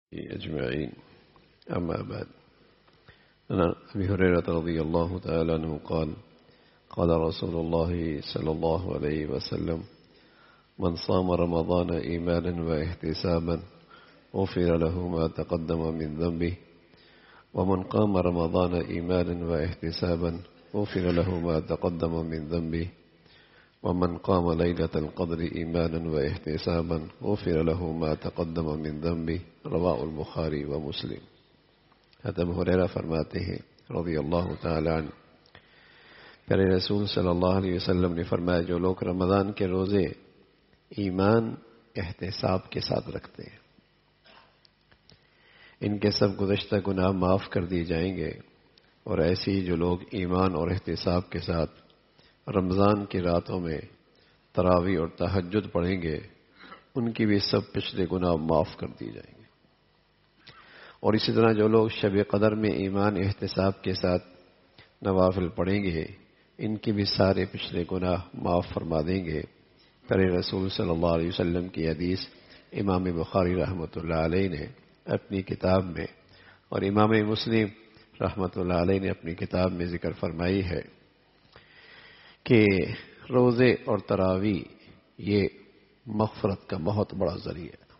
أجمعين. أما بعد، عن أبي هريرة رضي الله تعالى عنه قال قال رسول الله صلى الله عليه وسلم: من صام رمضان إيمانا واحتسابا غفر له ما تقدم من ذنبه، ومن قام رمضان إيمانا واحتسابا غفر له ما تقدم من ذنبه، ومن قام ليلة القدر إيمانا واحتسابا غفر له ما تقدم من ذنبه. رواه البخاری و مسلم۔ حضرت ابو ہریرہ فرماتے ہیں رضی اللہ تعالی عنہ، پیارے رسول صلی اللہ علیہ وسلم نے فرمایا، جو لوگ رمضان کے روزے ایمان احتساب کے ساتھ رکھتے ہیں، ان کے سب گزشتہ گناہ معاف کر دیے جائیں گے، اور ایسے ہی جو لوگ ایمان اور احتساب کے ساتھ رمضان کی راتوں میں تراویح اور تہجد پڑھیں گے، ان کی بھی سب پچھلے گناہ معاف کر دیے جائیں گے۔ اور اسی طرح جو لوگ شب قدر میں ایمان احتساب کے ساتھ نوافل پڑھیں گے، ان کی بھی سارے پچھلے گناہ معاف فرما دیں گے۔ پیارے رسول صلی اللہ علیہ وسلم کی حدیث امام بخاری رحمۃ اللہ علیہ نے اپنی کتاب میں، اور امام مسلم رحمۃ اللہ علیہ نے اپنی کتاب میں ذکر فرمائی ہے کہ روزے اور تراویح یہ مغفرت کا بہت بڑا ذریعہ ہے۔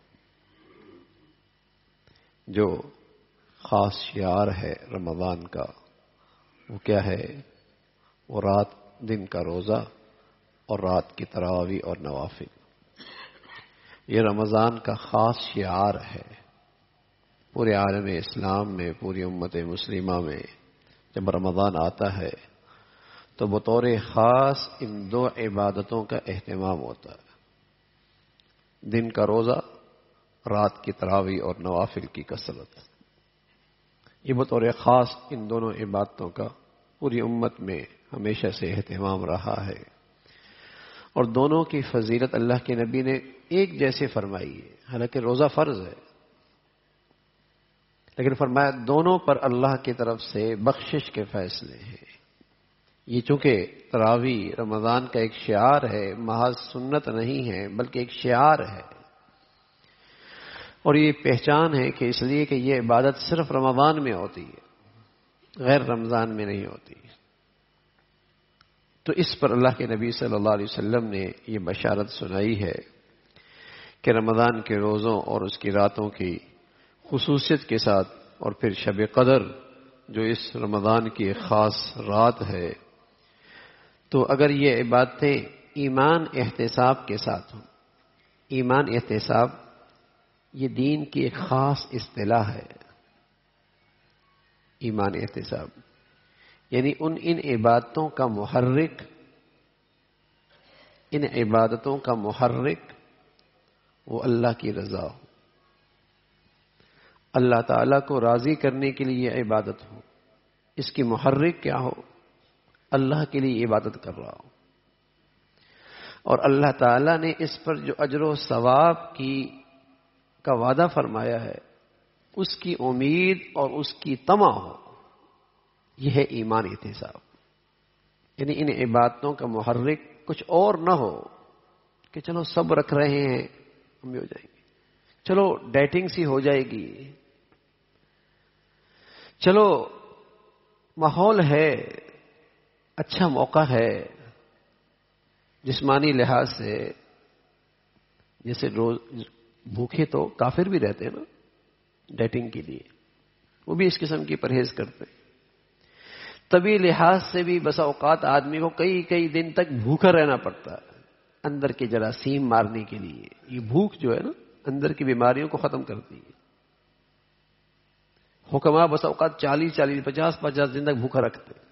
جو خاص شعار ہے رمضان کا، وہ کیا ہے؟ وہ رات دن کا روزہ اور رات کی تراویح اور نوافل، یہ رمضان کا خاص شعار ہے۔ پورے عالم اسلام میں، پوری امت مسلمہ میں جب رمضان آتا ہے تو بطور خاص ان دو عبادتوں کا اہتمام ہوتا ہے، دن کا روزہ، رات کی تراویح اور نوافل کی کثرت۔ یہ بطور خاص ان دونوں عبادتوں کا پوری امت میں ہمیشہ سے اہتمام رہا ہے، اور دونوں کی فضیلت اللہ کے نبی نے ایک جیسے فرمائی ہے۔ حالانکہ روزہ فرض ہے، لیکن فرمایا دونوں پر اللہ کی طرف سے بخشش کے فیصلے ہیں۔ یہ چونکہ تراویح رمضان کا ایک شعار ہے، محض سنت نہیں ہے بلکہ ایک شعار ہے، اور یہ پہچان ہے کہ اس لیے کہ یہ عبادت صرف رمضان میں ہوتی ہے، غیر رمضان میں نہیں ہوتی۔ تو اس پر اللہ کے نبی صلی اللہ علیہ وسلم نے یہ بشارت سنائی ہے کہ رمضان کے روزوں اور اس کی راتوں کی خصوصیت کے ساتھ، اور پھر شب قدر جو اس رمضان کی ایک خاص رات ہے، تو اگر یہ عبادتیں ایمان احتساب کے ساتھ ہوں، ایمان احتساب یہ دین کی ایک خاص اصطلاح ہے۔ ایمان احتساب یعنی ان عبادتوں کا محرک، ان عبادتوں کا محرک وہ اللہ کی رضا ہو، اللہ تعالیٰ کو راضی کرنے کے لیے یہ عبادت ہو، اس کی محرک کیا ہو؟ اللہ کے لیے عبادت کر رہا ہو، اور اللہ تعالیٰ نے اس پر جو اجر و ثواب کا وعدہ فرمایا ہے، اس کی امید اور اس کی طمع ہو۔ یہ ہے ایمان احتساب۔ یعنی ان عبادتوں کا محرک کچھ اور نہ ہو کہ چلو سب رکھ رہے ہیں ہم بھی ہو جائیں گے، چلو ڈیٹنگ سی ہو جائے گی، چلو ماحول ہے، اچھا موقع ہے جسمانی لحاظ سے۔ جیسے روز بھوکے تو کافر بھی رہتے ہیں نا ڈیٹنگ کے لیے، وہ بھی اس قسم کی پرہیز کرتے ہیں۔ طبی لحاظ سے بھی بسا اوقات آدمی کو کئی دن تک بھوکا رہنا پڑتا ہے اندر کے جراثیم مارنے کے لیے۔ یہ بھوک جو ہے نا اندر کی بیماریوں کو ختم کرتی ہے۔ حکماء بسا اوقات 50 دن تک بھوکا رکھتے ہیں،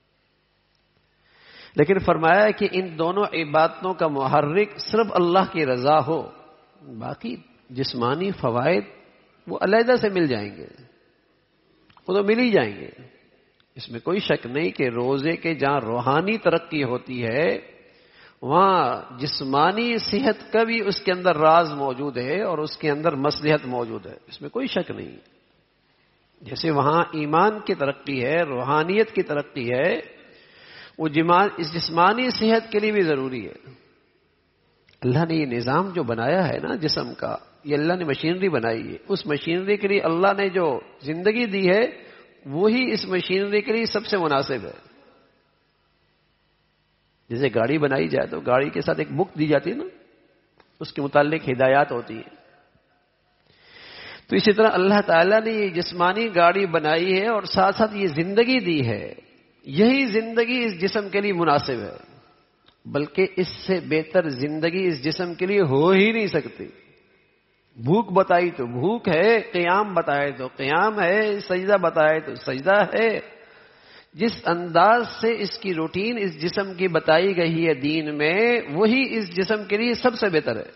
لیکن فرمایا کہ ان دونوں عبادتوں کا محرک صرف اللہ کی رضا ہو، باقی جسمانی فوائد وہ علیحدہ سے مل جائیں گے، وہ تو مل ہی جائیں گے۔ اس میں کوئی شک نہیں کہ روزے کے جہاں روحانی ترقی ہوتی ہے، وہاں جسمانی صحت کا بھی اس کے اندر راز موجود ہے اور اس کے اندر مصلحت موجود ہے، اس میں کوئی شک نہیں۔ جیسے وہاں ایمان کی ترقی ہے، روحانیت کی ترقی ہے، وہ اس جسمانی صحت کے لیے بھی ضروری ہے۔ اللہ نے یہ نظام جو بنایا ہے نا جسم کا، یہ اللہ نے مشینری بنائی ہے، اس مشینری کے لیے اللہ نے جو زندگی دی ہے وہی اس مشینری کے لیے سب سے مناسب ہے۔ جیسے گاڑی بنائی جائے تو گاڑی کے ساتھ ایک بک دی جاتی ہے نا، اس کے متعلق ہدایات ہوتی ہیں، تو اسی طرح اللہ تعالیٰ نے یہ جسمانی گاڑی بنائی ہے اور ساتھ ساتھ یہ زندگی دی ہے، یہی زندگی اس جسم کے لیے مناسب ہے، بلکہ اس سے بہتر زندگی اس جسم کے لیے ہو ہی نہیں سکتی۔ بھوک بتائی تو بھوک ہے، قیام بتائے تو قیام ہے، سجدہ بتائے تو سجدہ ہے۔ جس انداز سے اس کی روٹین اس جسم کی بتائی گئی ہے دین میں، وہی اس جسم کے لیے سب سے بہتر ہے۔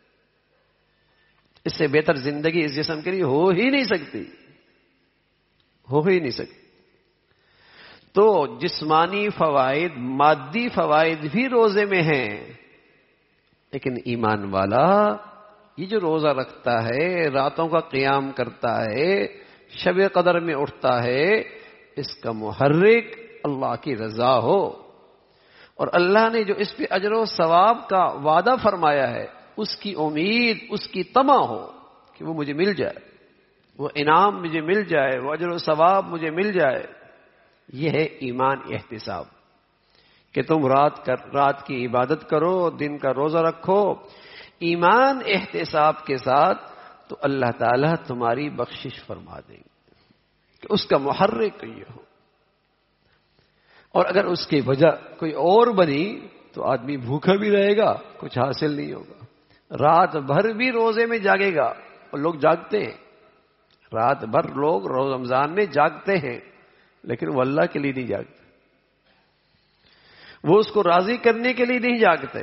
اس سے بہتر زندگی اس جسم کے لیے ہو ہی نہیں سکتی، ہو ہی نہیں سکتی۔ تو جسمانی فوائد، مادی فوائد بھی روزے میں ہیں، لیکن ایمان والا یہ جو روزہ رکھتا ہے، راتوں کا قیام کرتا ہے، شب قدر میں اٹھتا ہے، اس کا محرک اللہ کی رضا ہو، اور اللہ نے جو اس پہ اجر و ثواب کا وعدہ فرمایا ہے اس کی امید، اس کی طمع ہو کہ وہ مجھے مل جائے، وہ انعام مجھے مل جائے، وہ اجر و ثواب مجھے مل جائے۔ یہ ہے ایمان احتساب، کہ تم رات کی عبادت کرو، دن کا روزہ رکھو ایمان احتساب کے ساتھ، تو اللہ تعالیٰ تمہاری بخشش فرما دیں گے، کہ اس کا محرک یہ ہو۔ اور اگر اس کی وجہ کوئی اور بنی تو آدمی بھوکا بھی رہے گا، کچھ حاصل نہیں ہوگا، رات بھر بھی روزے میں جاگے گا، اور لوگ جاگتے ہیں، رات بھر لوگ رمضان میں جاگتے ہیں، لیکن وہ اللہ کے لیے نہیں جاگتے، وہ اس کو راضی کرنے کے لیے نہیں جاگتے،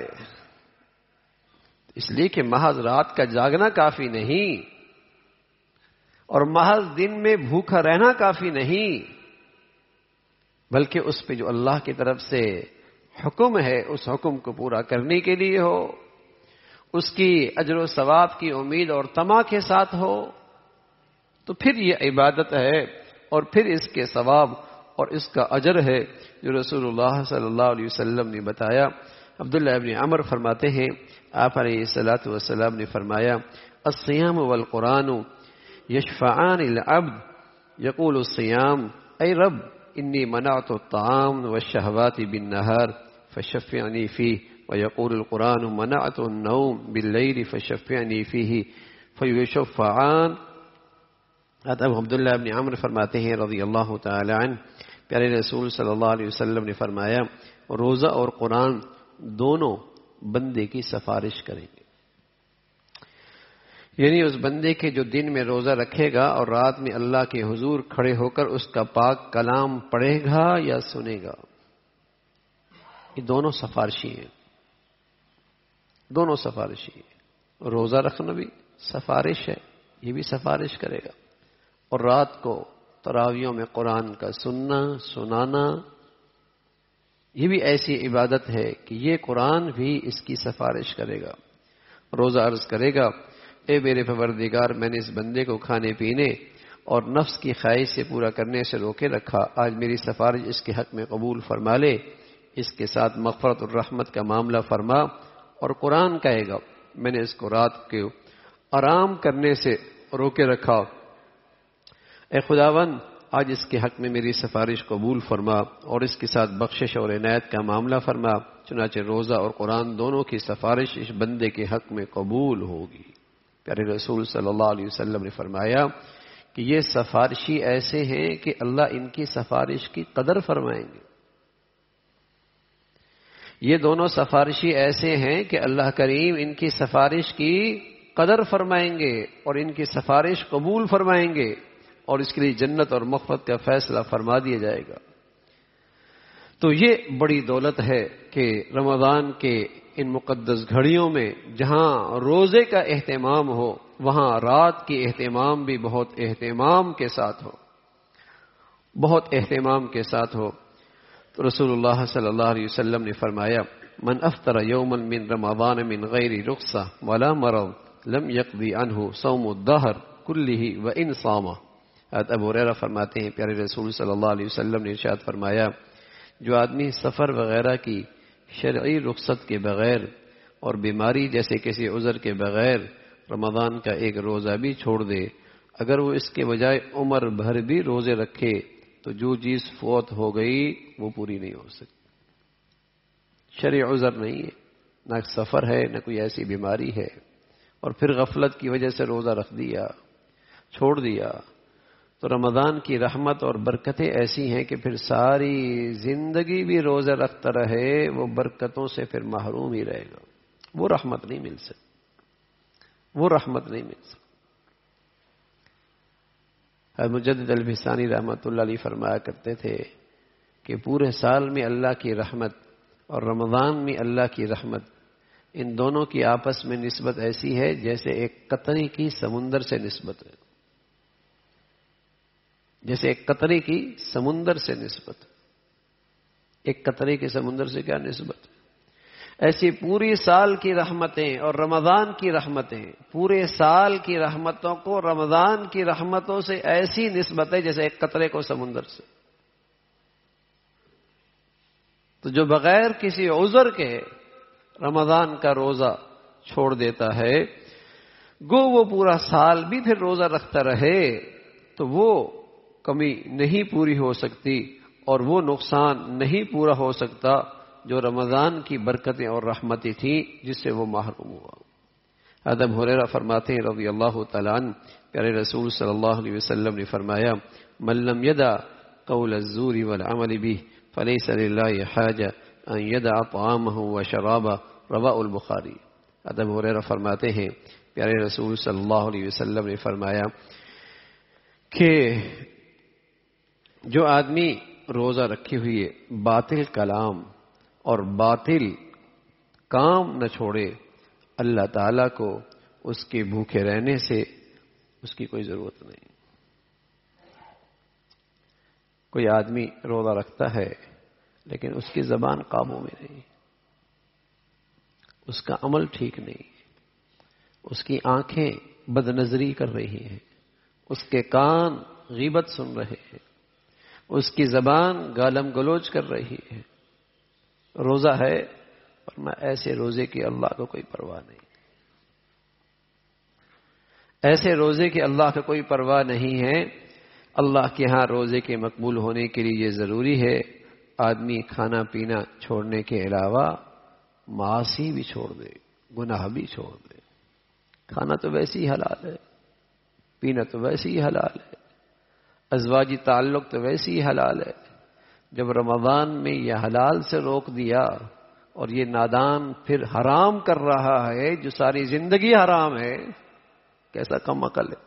اس لیے کہ محض رات کا جاگنا کافی نہیں، اور محض دن میں بھوکا رہنا کافی نہیں، بلکہ اس پہ جو اللہ کی طرف سے حکم ہے اس حکم کو پورا کرنے کے لیے ہو، اس کی اجر و ثواب کی امید اور طمع کے ساتھ ہو، تو پھر یہ عبادت ہے، اور پھر اس کے ثواب اور اس کا اجر ہے جو رسول اللہ صلی اللہ علیہ وسلم نے بتایا۔ عبداللہ ابن عمر فرماتے ہیں آپ علیہ الصلوۃ والسلام نے فرمایا، الصیام والقرآن یشفعان العبد یقول الصیام اے رب انی منعت الطعام والشہوات بالنہار فشفعنی فیہ، ویقول القرآن منعت النوم باللیل فشفعنی فیہ فیشفعان۔ اب عبداللہ ابن عمر فرماتے ہیں رضی اللہ تعالی عنہ، پیارے رسول صلی اللہ علیہ وسلم نے فرمایا روزہ اور قرآن دونوں بندے کی سفارش کریں گے، یعنی اس بندے کے جو دن میں روزہ رکھے گا اور رات میں اللہ کے حضور کھڑے ہو کر اس کا پاک کلام پڑھے گا یا سنے گا، یہ دونوں سفارشی ہیں، دونوں سفارشی ہیں۔ روزہ رکھنا بھی سفارش ہے، یہ بھی سفارش کرے گا، اور رات کو تراویحوں میں قرآن کا سننا سنانا یہ بھی ایسی عبادت ہے کہ یہ قرآن بھی اس کی سفارش کرے گا۔ روزہ عرض کرے گا، اے میرے پروردگار میں نے اس بندے کو کھانے پینے اور نفس کی خواہش سے پورا کرنے سے روکے رکھا، آج میری سفارش اس کے حق میں قبول فرما لے، اس کے ساتھ مغفرت اور رحمت کا معاملہ فرما۔ اور قرآن کہے گا، میں نے اس کو رات کے آرام کرنے سے روکے رکھا، اے خداوند آج اس کے حق میں میری سفارش قبول فرما اور اس کے ساتھ بخشش اور عنایت کا معاملہ فرما۔ چنانچہ روزہ اور قرآن دونوں کی سفارش اس بندے کے حق میں قبول ہوگی۔ پیارے رسول صلی اللہ علیہ وسلم نے فرمایا کہ یہ سفارشی ایسے ہیں کہ اللہ ان کی سفارش کی قدر فرمائیں گے، یہ دونوں سفارشی ایسے ہیں کہ اللہ کریم ان کی سفارش کی قدر فرمائیں گے اور ان کی سفارش قبول فرمائیں گے، اور اس کے لیے جنت اور مغفرت کا فیصلہ فرما دیا جائے گا۔ تو یہ بڑی دولت ہے کہ رمضان کے ان مقدس گھڑیوں میں جہاں روزے کا اہتمام ہو، وہاں رات کی اہتمام بھی بہت اہتمام کے ساتھ ہو، بہت اہتمام کے ساتھ ہو۔ تو رسول اللہ صلی اللہ علیہ وسلم نے فرمایا، من افطر یوما من رمضان من غیر رخصہ ولا مرض لم یقضی عنہ صوم الدہر کلہ وان صامہ۔ ابو ہریرہ فرماتے ہیں پیارے رسول صلی اللہ علیہ وسلم نے ارشاد فرمایا، جو آدمی سفر وغیرہ کی شرعی رخصت کے بغیر اور بیماری جیسے کسی عذر کے بغیر رمضان کا ایک روزہ بھی چھوڑ دے، اگر وہ اس کے بجائے عمر بھر بھی روزے رکھے تو جو چیز فوت ہو گئی وہ پوری نہیں ہو سکتی۔ شرعی عذر نہیں ہے، نہ سفر ہے نہ کوئی ایسی بیماری ہے، اور پھر غفلت کی وجہ سے روزہ رکھ دیا، چھوڑ دیا، تو رمضان کی رحمت اور برکتیں ایسی ہیں کہ پھر ساری زندگی بھی روزہ رکھتا رہے وہ برکتوں سے پھر محروم ہی رہے گا، وہ رحمت نہیں مل سکتی، وہ رحمت نہیں مل سکتی۔ مجدد الفسانی رحمۃ اللہ علیہ فرمایا کرتے تھے کہ پورے سال میں اللہ کی رحمت اور رمضان میں اللہ کی رحمت، ان دونوں کی آپس میں نسبت ایسی ہے جیسے ایک قطرے کی سمندر سے نسبت ہے، جیسے ایک قطرے کی سمندر سے نسبت، ایک قطرے کے سمندر سے کیا نسبت ہے؟ ایسی پوری سال کی رحمتیں اور رمضان کی رحمتیں، پورے سال کی رحمتوں کو رمضان کی رحمتوں سے ایسی نسبت ہے جیسے ایک قطرے کو سمندر سے۔ تو جو بغیر کسی عذر کے رمضان کا روزہ چھوڑ دیتا ہے، گو وہ پورا سال بھی پھر روزہ رکھتا رہے تو وہ کمی نہیں پوری ہو سکتی اور وہ نقصان نہیں پورا ہو سکتا جو رمضان کی برکتیں اور رحمتیں تھیں جس سے وہ محروم ہوا۔ ابو ہریرہ فرماتے ہیں رضی اللہ تعالیٰ عنہ، پیارے رسول صلی اللہ علیہ وسلم نے فرمایا من لم يدع قول الزور والعمل به فليس لله حاجة ان يدع طعامه وشرابه، رواہ البخاری۔ ابو ہریرہ فرماتے ہیں پیارے رسول صلی اللہ علیہ وسلم نے فرمایا کہ جو آدمی روزہ رکھے ہوئے باطل کلام اور باطل کام نہ چھوڑے، اللہ تعالیٰ کو اس کے بھوکے رہنے سے اس کی کوئی ضرورت نہیں۔ کوئی آدمی روزہ رکھتا ہے لیکن اس کی زبان قابو میں نہیں، اس کا عمل ٹھیک نہیں، اس کی آنکھیں بد نظری کر رہی ہیں، اس کے کان غیبت سن رہے ہیں، اس کی زبان گالم گلوچ کر رہی ہے، روزہ ہے اور میں ایسے روزے کی اللہ کو کوئی پرواہ نہیں، ایسے روزے کی اللہ کو کوئی پرواہ نہیں ہے۔ اللہ کے ہاں روزے کے مقبول ہونے کے لیے یہ ضروری ہے آدمی کھانا پینا چھوڑنے کے علاوہ معاصی بھی چھوڑ دے، گناہ بھی چھوڑ دے۔ کھانا تو ویسے ہی حلال ہے، پینا تو ویسے ہی حلال ہے، ازواجی تعلق تو ویسے ہی حلال ہے۔ جب رمضان میں یہ حلال سے روک دیا اور یہ نادان پھر حرام کر رہا ہے جو ساری زندگی حرام ہے، کیسا کم عقل ہے،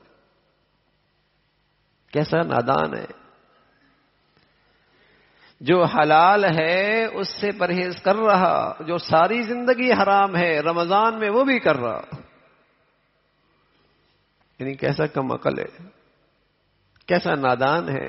کیسا نادان ہے۔ جو حلال ہے اس سے پرہیز کر رہا، جو ساری زندگی حرام ہے رمضان میں وہ بھی کر رہا، یعنی کیسا کم عقل ہے، کیسا نادان ہے۔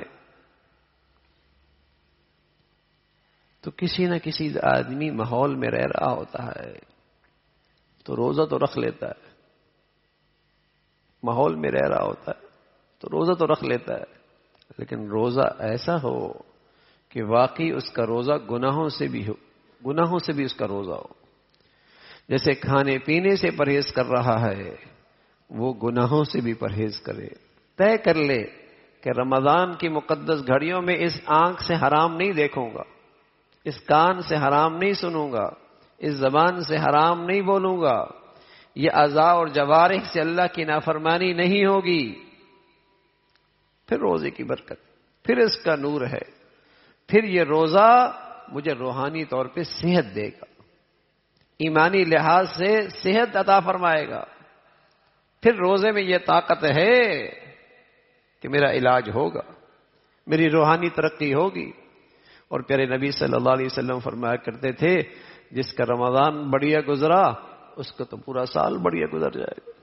تو کسی نہ کسی آدمی ماحول میں رہ رہا ہوتا ہے تو روزہ تو رکھ لیتا ہے، ماحول میں رہ رہا ہوتا ہے تو روزہ تو رکھ لیتا ہے، لیکن روزہ ایسا ہو کہ واقعی اس کا روزہ گناہوں سے بھی ہو، گناہوں سے بھی اس کا روزہ ہو۔ جیسے کھانے پینے سے پرہیز کر رہا ہے وہ گناہوں سے بھی پرہیز کرے، طے کر لے کہ رمضان کی مقدس گھڑیوں میں اس آنکھ سے حرام نہیں دیکھوں گا، اس کان سے حرام نہیں سنوں گا، اس زبان سے حرام نہیں بولوں گا، یہ اعضاء اور جوارح سے اللہ کی نافرمانی نہیں ہوگی۔ پھر روزے کی برکت، پھر اس کا نور ہے، پھر یہ روزہ مجھے روحانی طور پہ صحت دے گا، ایمانی لحاظ سے صحت عطا فرمائے گا۔ پھر روزے میں یہ طاقت ہے کہ میرا علاج ہوگا، میری روحانی ترقی ہوگی۔ اور پیارے نبی صلی اللہ علیہ وسلم فرمایا کرتے تھے جس کا رمضان بڑھیا گزرا اس کا تو پورا سال بڑھیا گزر جائے گا۔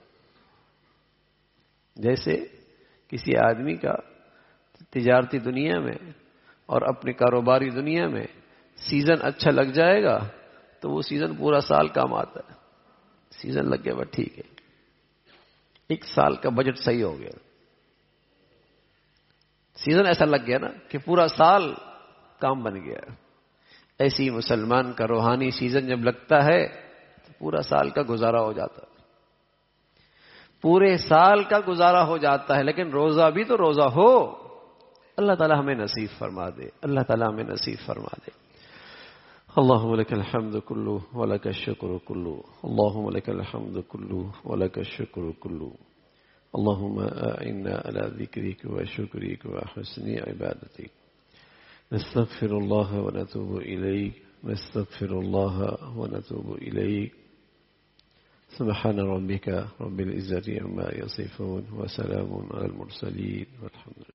جیسے کسی آدمی کا تجارتی دنیا میں اور اپنی کاروباری دنیا میں سیزن اچھا لگ جائے گا تو وہ سیزن پورا سال کام آتا ہے۔ سیزن لگ گیا بس ٹھیک ہے، ایک سال کا بجٹ صحیح ہو گیا، سیزن ایسا لگ گیا نا کہ پورا سال کام بن گیا۔ ایسی مسلمان کا روحانی سیزن جب لگتا ہے تو پورا سال کا گزارا ہو جاتا ہے۔ پورے سال کا گزارا ہو جاتا ہے، لیکن روزہ بھی تو روزہ ہو. اللہ تعالیٰ ہمیں نصیب فرما دے، اللہ تعالیٰ ہمیں نصیب فرما دے. اللهم لك الحمد كله ولك الشكر كله، اللهم لك الحمد كله ولك الشكر كله. اللهم أعنا على ذكرك وشكرك وحسن عبادتك. نستغفر الله ونتوب إليك، نستغفر الله ونتوب إليك. سبحان ربك رب العزة عما يصفون وسلام على المرسلين والحمد لله.